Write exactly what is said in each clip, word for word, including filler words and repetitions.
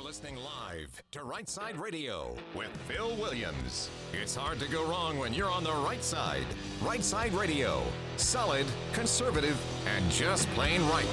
listening live to Right Side Radio with Phil Williams. It's hard to go wrong when you're on the right side. Right Side Radio. Solid, conservative, and just plain right.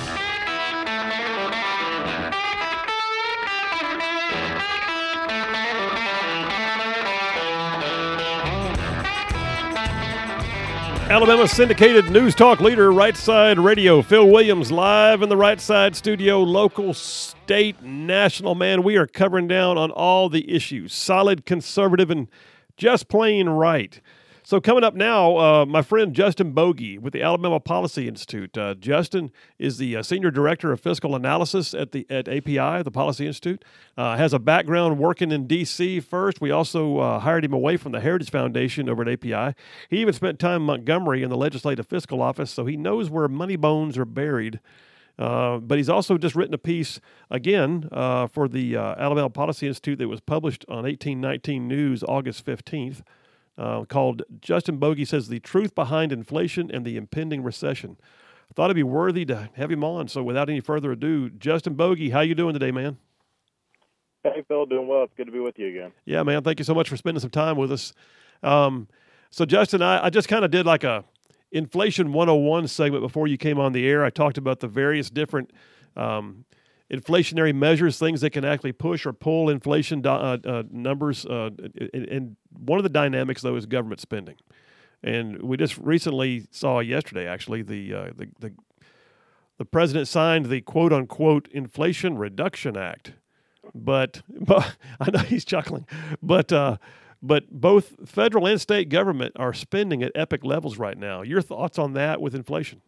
Alabama syndicated news talk leader, Right Side Radio. Phil Williams live in the Right Side studio, local, state, national. Man, we are covering down on all the issues. Solid, conservative, and just plain right. So coming up now, uh, my friend Justin Bogie with the Alabama Policy Institute. Uh, Justin is the uh, Senior Director of Fiscal Analysis at the at A P I, the Policy Institute. Uh, has a background working in D C first. We also uh, hired him away from the Heritage Foundation over at A P I. He even spent time in Montgomery in the Legislative Fiscal Office, so he knows where money bones are buried. Uh, but he's also just written a piece, again, uh, for the uh, Alabama Policy Institute that was published on eighteen nineteen News August fifteenth. Uh, called Justin Bogie Says the Truth Behind Inflation and the Impending Recession. I thought it'd be worthy to have him on. So without any further ado, Justin Bogie, how you doing today, man? Hey, Phil, doing well. It's good to be with you again. Yeah, man. Thank you so much for spending some time with us. Um, so, Justin, I, I just kind of did like a Inflation one oh one segment before you came on the air. I talked about the various different um, inflationary measures, things that can actually push or pull inflation do, uh, uh, numbers. Uh, and, and one of the dynamics, though, is government spending. And we just recently saw yesterday, actually, the uh, the, the the president signed the quote unquote Inflation Reduction Act. But, but I know he's chuckling, but uh, but both federal and state government are spending at epic levels right now. Your thoughts on that with inflation?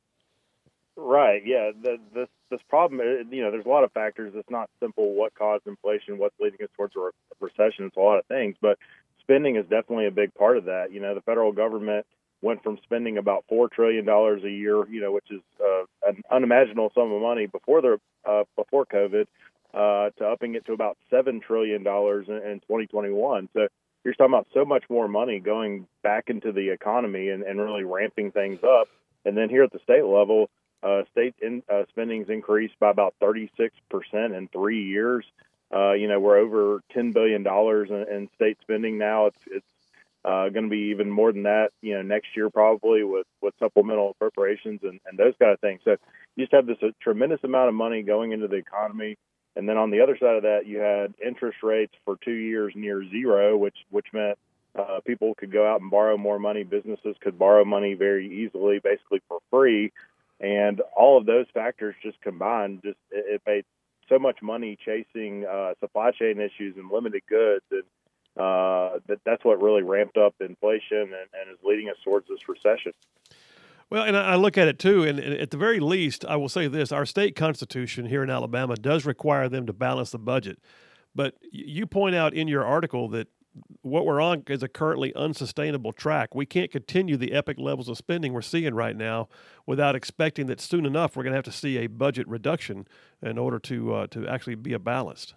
Right. Yeah. The, this this problem, you know, there's a lot of factors. It's not simple. What caused inflation? What's leading us towards a re- recession? It's a lot of things, but spending is definitely a big part of that. You know, the federal government went from spending about four trillion dollars a year, you know, which is uh, an unimaginable sum of money before the uh, before COVID, uh, to upping it to about seven trillion dollars in, in twenty twenty-one. So you're talking about so much more money going back into the economy and, and really ramping things up. And then here at the state level, Uh, state in, uh, spending's increased by about thirty-six percent in three years. Uh, you know, we're over ten billion dollars in, in state spending now. It's it's uh, going to be even more than that, you know, next year probably with, with supplemental appropriations and, and those kind of things. So you just have this a tremendous amount of money going into the economy. And then on the other side of that, you had interest rates for two years near zero, which, which meant uh, people could go out and borrow more money. Businesses could borrow money very easily, basically for free. And all of those factors just combined, just it, it made so much money chasing uh, supply chain issues and limited goods, and uh, that that's what really ramped up inflation and, and is leading us towards this recession. Well, and I look at it too, and at the very least, I will say this: our state constitution here in Alabama does require them to balance the budget. But you point out in your article that what we're on is a currently unsustainable track. We can't continue the epic levels of spending we're seeing right now without expecting that soon enough we're going to have to see a budget reduction in order to uh, to actually be a balanced.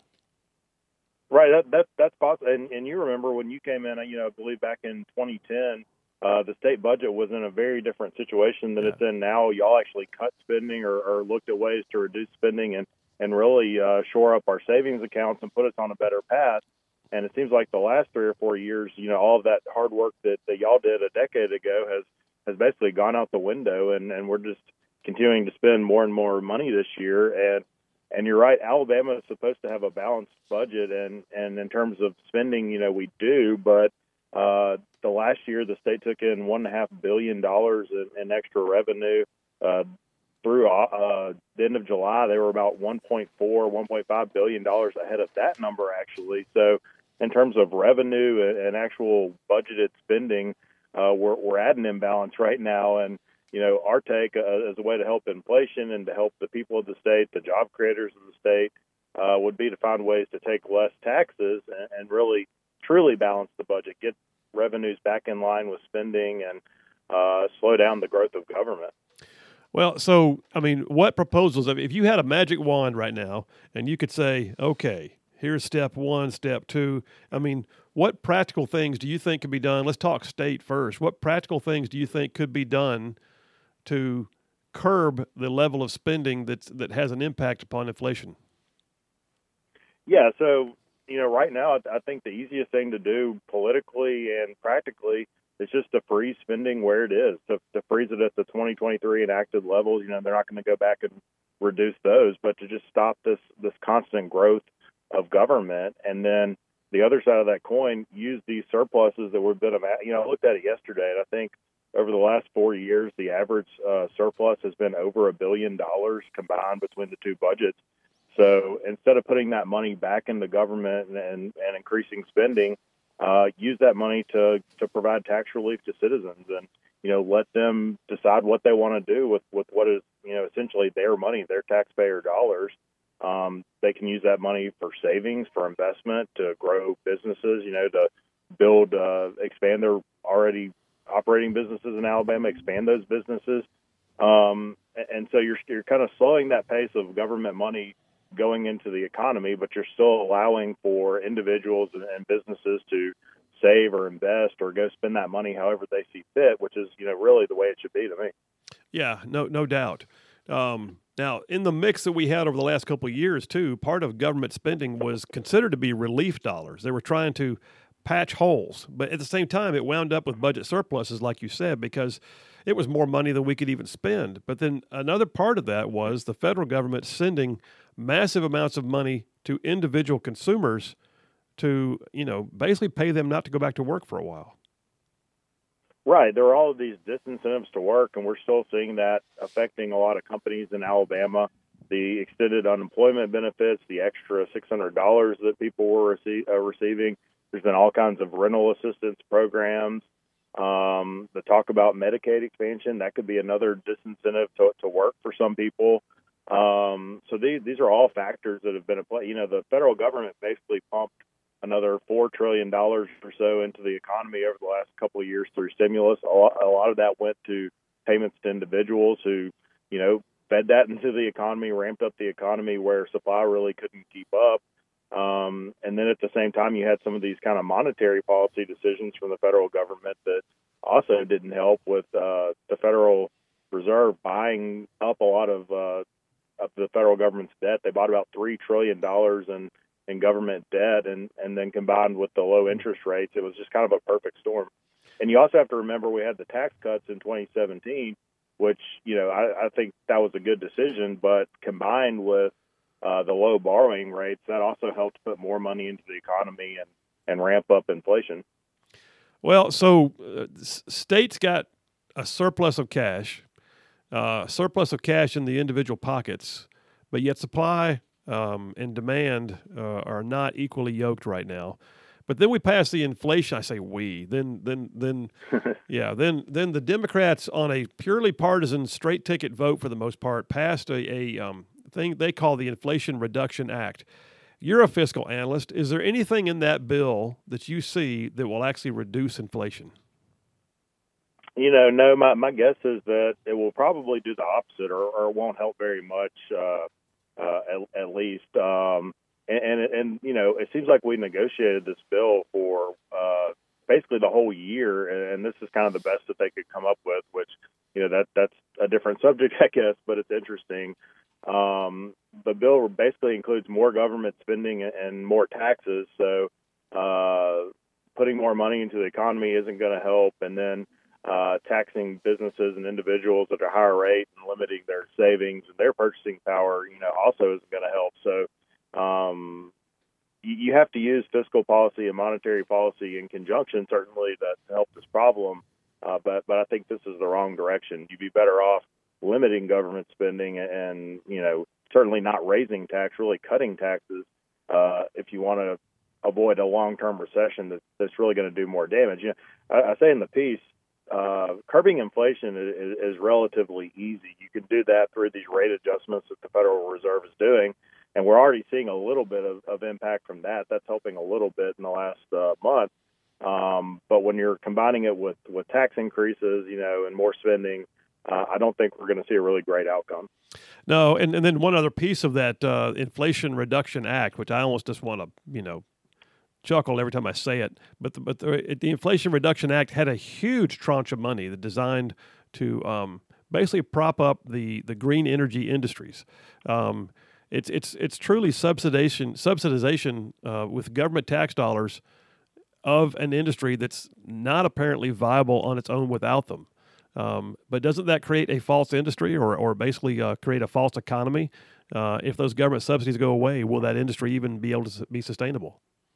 Right, that, that that's possible. And, and you remember when you came in, you know, I believe back in twenty ten, uh, the state budget was in a very different situation than yeah. it's in now. Y'all actually cut spending or, or looked at ways to reduce spending and and really uh, shore up our savings accounts and put us on a better path. And it seems like the last three or four years, you know, all of that hard work that, that y'all did a decade ago has, has basically gone out the window, and, and we're just continuing to spend more and more money this year. And and you're right, Alabama is supposed to have a balanced budget, and, and in terms of spending, you know, we do. But uh, the last year, the state took in one and a half billion dollars in, in extra revenue. Uh, through uh, the end of July, they were about one point four, one point five billion dollars ahead of that number, actually. So in terms of revenue and actual budgeted spending, uh, we're, we're at an imbalance right now. And, you know, our take uh, as a way to help inflation and to help the people of the state, the job creators of the state, uh, would be to find ways to take less taxes and, and really truly balance the budget, get revenues back in line with spending, and uh, slow down the growth of government. Well, so, I mean, what proposals, if you had a magic wand right now and you could say, okay, here's step one, step two, I mean, what practical things do you think could be done? Let's talk state first. What practical things do you think could be done to curb the level of spending that's, that has an impact upon inflation? Yeah, so, you know, right now, I I think the easiest thing to do politically and practically is just to freeze spending where it is, to, to freeze it at the twenty twenty-three enacted levels. You know, they're not going to go back and reduce those, but to just stop this, this constant growth of government. And then the other side of that coin, use these surpluses that we've been, you know, I looked at it yesterday, and I think over the last four years, the average uh, surplus has been over a billion dollars combined between the two budgets. So instead of putting that money back into government and, and, and increasing spending, uh, use that money to, to provide tax relief to citizens and, you know, let them decide what they want to do with, with what is, you know, essentially their money, their taxpayer dollars. Um, they can use that money for savings, for investment, to grow businesses, you know, to build, uh, expand their already operating businesses in Alabama, expand those businesses. Um, and so you're, you're kind of slowing that pace of government money going into the economy, but you're still allowing for individuals and, and businesses to save or invest or go spend that money however they see fit, which is, you know, really the way it should be to me. Yeah, no, no doubt. Um, now, in the mix that we had over the last couple of years, too, part of government spending was considered to be relief dollars. They were trying to patch holes, but at the same time, it wound up with budget surpluses, like you said, because it was more money than we could even spend. But then another part of that was the federal government sending massive amounts of money to individual consumers to, you know, basically pay them not to go back to work for a while. Right. There are all of these disincentives to work, and we're still seeing that affecting a lot of companies in Alabama. The extended unemployment benefits, the extra six hundred dollars that people were rece- uh, receiving. There's been all kinds of rental assistance programs. Um, the talk about Medicaid expansion, that could be another disincentive to, to work for some people. Um, so these, these are all factors that have been at play. You know, the federal government basically pumped another four trillion dollars or so into the economy over the last couple of years through stimulus. A lot, a lot of that went to payments to individuals who, you know, fed that into the economy, ramped up the economy where supply really couldn't keep up. Um, and then at the same time, you had some of these kind of monetary policy decisions from the federal government that also didn't help with uh, the Federal Reserve buying up a lot of, uh, of the federal government's debt. They bought about three trillion dollars in, in government debt, and, and then combined with the low interest rates, it was just kind of a perfect storm. And you also have to remember we had the tax cuts in twenty seventeen, which, you know, I, I think that was a good decision, but combined with uh, the low borrowing rates, that also helped put more money into the economy and, and ramp up inflation. Well, so uh, states got a surplus of cash, uh, surplus of cash in the individual pockets, but yet supply um, and demand uh, are not equally yoked right now. But then we pass the inflation. I say we. Then, then, then, yeah. Then, then the Democrats, on a purely partisan, straight ticket vote for the most part, passed a, a um, thing they call the Inflation Reduction Act. You're a fiscal analyst. Is there anything in that bill that you see that will actually reduce inflation? You know, no. My my guess is that it will probably do the opposite, or, or it won't help very much. Uh, uh, at, at least. Um, And, and, and, you know, it seems like we negotiated this bill for uh, basically the whole year, and this is kind of the best that they could come up with, which, you know, that that's a different subject, I guess, but it's interesting. Um, the bill basically includes more government spending and more taxes, so uh, putting more money into the economy isn't going to help, and then uh, taxing businesses and individuals at a higher rate and limiting their savings and their purchasing power, you know, also isn't going to help. So Um, you, you have to use fiscal policy and monetary policy in conjunction, certainly, to, to help this problem. Uh, but but I think this is the wrong direction. You'd be better off limiting government spending and, you know, certainly not raising tax, really cutting taxes uh, if you want to avoid a long-term recession that, that's really going to do more damage. You know, I, I say in the piece, uh, curbing inflation is, is relatively easy. You can do that through these rate adjustments that the Federal Reserve is doing. And we're already seeing a little bit of, of impact from that. That's helping a little bit in the last uh, month. Um, but when you're combining it with, with tax increases, you know, and more spending, uh, I don't think we're going to see a really great outcome. No, and, and then one other piece of that uh, Inflation Reduction Act, which I almost just want to, you know, chuckle every time I say it. But the, but the, the Inflation Reduction Act had a huge tranche of money that designed to um, basically prop up the, the green energy industries. Um it's it's it's truly subsidization subsidization uh, with government tax dollars of an industry that's not apparently viable on its own without them. Um, but doesn't that create a false industry or or basically uh, create a false economy? Uh, if those government subsidies go away, will that industry even be able to be sustainable?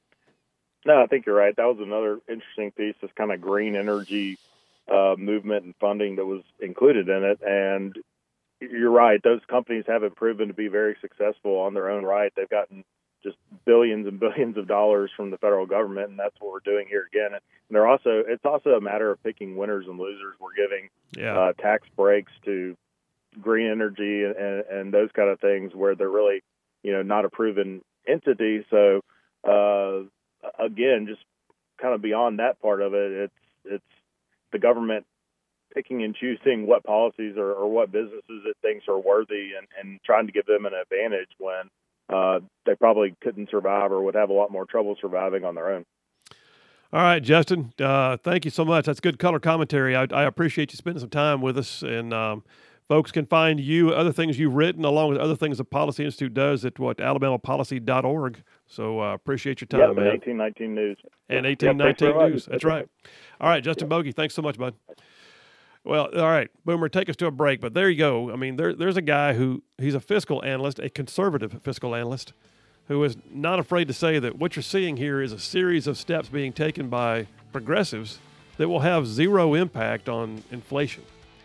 No, I think you're right. That was another interesting piece, this kind of green energy uh, movement and funding that was included in it. And you're right. Those companies haven't proven to be very successful on their own right. They've gotten just billions and billions of dollars from the federal government, and that's what we're doing here again. And they're also, it's also a matter of picking winners and losers. We're giving yeah. uh, tax breaks to green energy and, and those kind of things where they're really, you know, not a proven entity. So, uh, again, just kind of beyond that part of it, it's it's the government picking and choosing what policies or, or what businesses it thinks are worthy and, and trying to give them an advantage when uh, they probably couldn't survive or would have a lot more trouble surviving on their own. All right, Justin, uh, thank you so much. That's good color commentary. I, I appreciate you spending some time with us. And um, folks can find you, other things you've written, along with other things the Policy Institute does at what, alabama policy dot org. So uh, appreciate your time, yeah, man. eighteen nineteen News. And eighteen nineteen yeah, News. That's right. All right, Justin yeah. Bogie, thanks so much, bud. Well, all right, Boomer, take us to a break. But there you go. I mean, there, there's a guy who, he's a fiscal analyst, a conservative fiscal analyst, who is not afraid to say that what you're seeing here is a series of steps being taken by progressives that will have zero impact on inflation.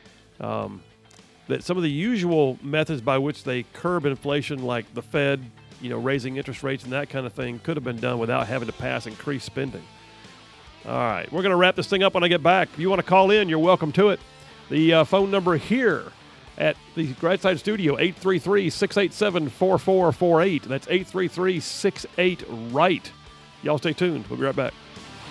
Um, that some of the usual methods by which they curb inflation, like the Fed, you know, raising interest rates and that kind of thing, could have been done without having to pass increased spending. All right, we're going to wrap this thing up when I get back. If you want to call in, you're welcome to it. The uh, phone number here at the Right Side Studio, eight three three, six eight seven, four four four eight. That's eight three three, six eight, right. Y'all stay tuned. We'll be right back.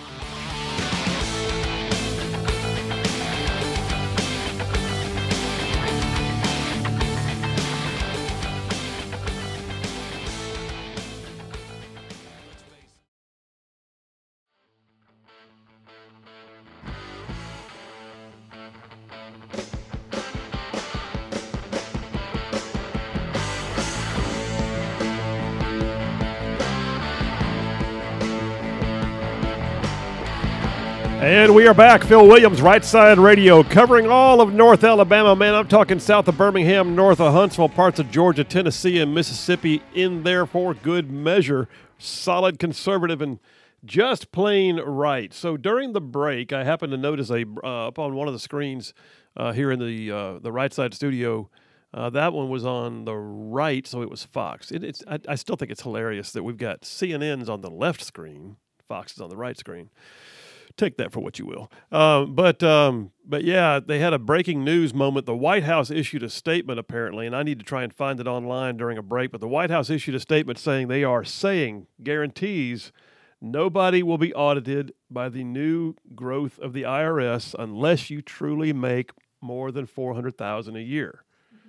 And we are back. Phil Williams, Right Side Radio, covering all of North Alabama. Man, I'm talking south of Birmingham, north of Huntsville, parts of Georgia, Tennessee, and Mississippi in there for good measure. Solid conservative and just plain right. So during the break, I happened to notice a uh, up on one of the screens uh, here in the uh, the Right Side Studio. Uh, that one was on the right, so it was Fox. It, it's I, I still think it's hilarious that we've got C N N's on the left screen, Fox is on the right screen. Take that for what you will. Um, but, um, but yeah, they had a breaking news moment. The White House issued a statement, apparently, and I need to try and find it online during a break, but the White House issued a statement saying they are saying, guarantees, nobody will be audited by the new growth of the I R S unless you truly make more than four hundred thousand dollars a year.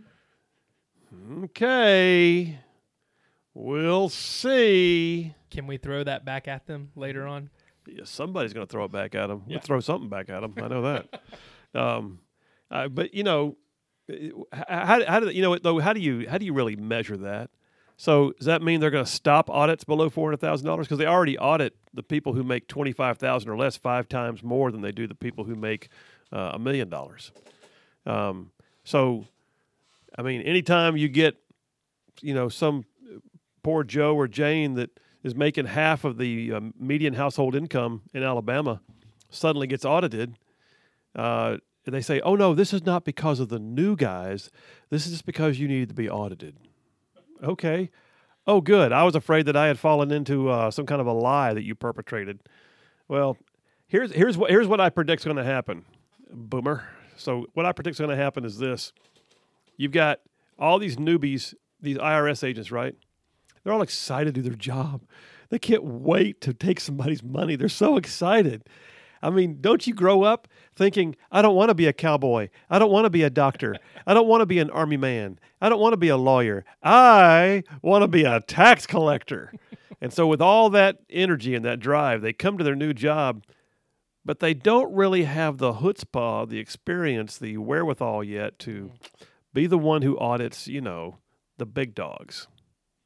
Okay. We'll see. Can we throw that back at them later on? Yeah, somebody's going to throw it back at them. Yeah. We'll throw something back at them. I know that. um, uh, but you know, how, how do you know it though? How do you how do you really measure that? So does that mean they're going to stop audits below four hundred thousand dollars? Because they already audit the people who make twenty five thousand or less five times more than they do the people who make uh, a million dollars. Um, so, I mean, anytime you get, you know, some poor Joe or Jane that is making half of the uh, median household income in Alabama suddenly gets audited, uh, they say, oh, no, this is not because of the new guys. This is just because you need to be audited. Okay. Oh, good. I was afraid that I had fallen into uh, some kind of a lie that you perpetrated. Well, here's here's what here's what I predict is going to happen, Boomer. So what I predict is going to happen is this. You've got all these newbies, these I R S agents, right? They're all excited to do their job. They can't wait to take somebody's money. They're so excited. I mean, don't you grow up thinking, I don't want to be a cowboy. I don't want to be a doctor. I don't want to be an army man. I don't want to be a lawyer. I want to be a tax collector. And so with all that energy and that drive, they come to their new job, but they don't really have the chutzpah, the experience, the wherewithal yet to be the one who audits, you know, the big dogs.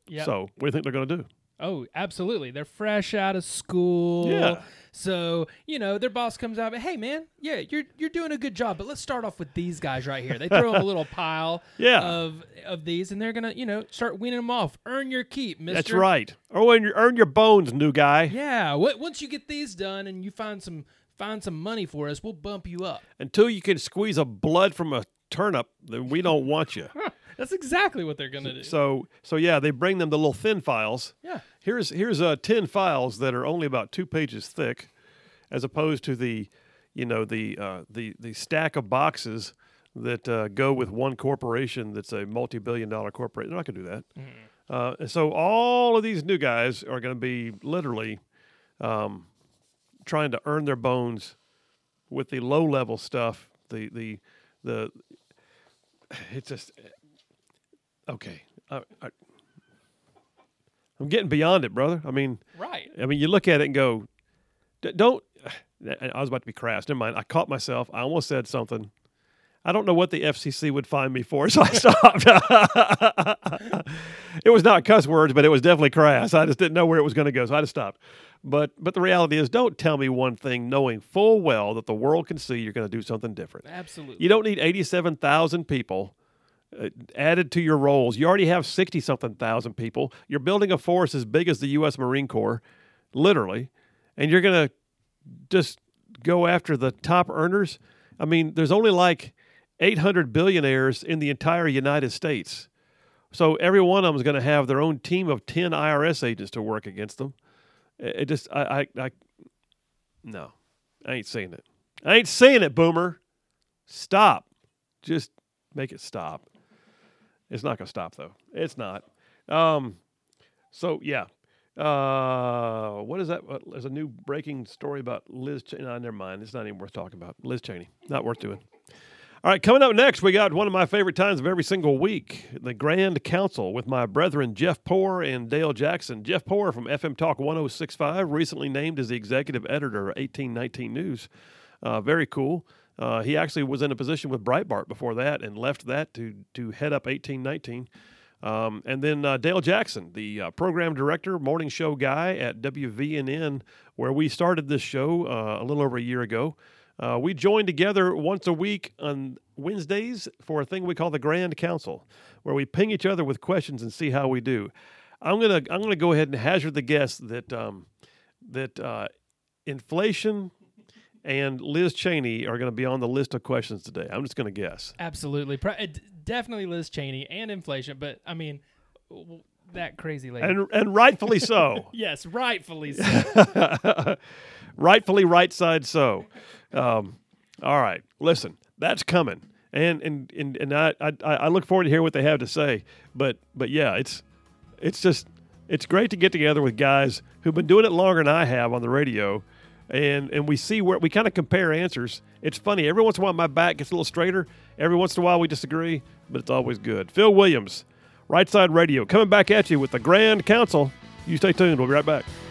Yep. So what do you think they're going to do? Oh, absolutely. They're fresh out of school. Yeah. So, you know, their boss comes out, but hey, man, yeah, you're you're doing a good job, but let's start off with these guys right here. They throw them a little pile Yeah. of of these, and they're going to, you know, start weaning them off. Earn your keep, mister. That's right. Or when you earn your bones, new guy. Yeah. W- once you get these done and you find some find some money for us, we'll bump you up. Until you can squeeze a blood from a turnip, then we don't want you. That's exactly what they're going to do. So, so yeah, they bring them the little thin files. Yeah. Here's here's uh, ten files that are only about two pages thick, as opposed to the, you know, the uh, the the stack of boxes that uh, go with one corporation that's a multi-billion dollar corporation. They're not going to do that. Mm. Uh, and so all of these new guys are going to be literally um, trying to earn their bones with the low level stuff. The the the it's just. Okay, I, I, I'm getting beyond it, brother. I mean, Right. I mean, you look at it and go, D- don't. I was about to be crass. Never mind. I caught myself. I almost said something. I don't know what the F C C would fine me for, so I stopped. It was not cuss words, but it was definitely crass. I just didn't know where it was going to go, so I just stopped. But but the reality is, don't tell me one thing knowing full well that the world can see you're going to do something different. Absolutely. You don't need eighty-seven thousand people Uh, added to your roles. You already have sixty-something thousand people. You're building a force as big as the U S Marine Corps, literally, and you're going to just go after the top earners. I mean, there's only like eight hundred billionaires in the entire United States. So every one of them is going to have their own team of ten I R S agents to work against them. It, it just, I, I, I, no, I ain't seeing it. I ain't seeing it, Boomer. Stop. Just make it stop. It's not going to stop, though. It's not. Um, so, yeah. Uh, what is that? Uh, there's a new breaking story about Liz Cheney. No, never mind. It's not even worth talking about. Liz Cheney. Not worth doing. All right, coming up next, we got one of my favorite times of every single week, the Grand Council with my brethren Jeff Poor and Dale Jackson. Jeff Poor from F M Talk one oh six point five, recently named as the executive editor of eighteen nineteen News. Uh, very cool. Uh, he actually was in a position with Breitbart before that and left that to to head up eighteen nineteen. Um, and then uh, Dale Jackson, the uh, program director, morning show guy at W V N N, where we started this show uh, a little over a year ago. Uh, we join together once a week on Wednesdays for a thing we call the Grand Council, where we ping each other with questions and see how we do. I'm gonna I'm gonna go ahead and hazard the guess that um, that uh, inflation and Liz Cheney are going to be on the list of questions today. I'm just going to guess. Absolutely. Pro- uh, d- definitely Liz Cheney and inflation, but, I mean, w- that crazy lady. And and rightfully so. Yes, rightfully so. Rightfully right side so. Um, all right. Listen, that's coming. And and and, and I, I I look forward to hear what they have to say. But but yeah, it's it's just it's great to get together with guys who've been doing it longer than I have on the radio. And and we see where we kind of compare answers. It's funny. Every once in a while, my back gets a little straighter. Every once in a while, we disagree, but it's always good. Phil Williams, Right Side Radio, coming back at you with the Grand Council. You stay tuned. We'll be right back.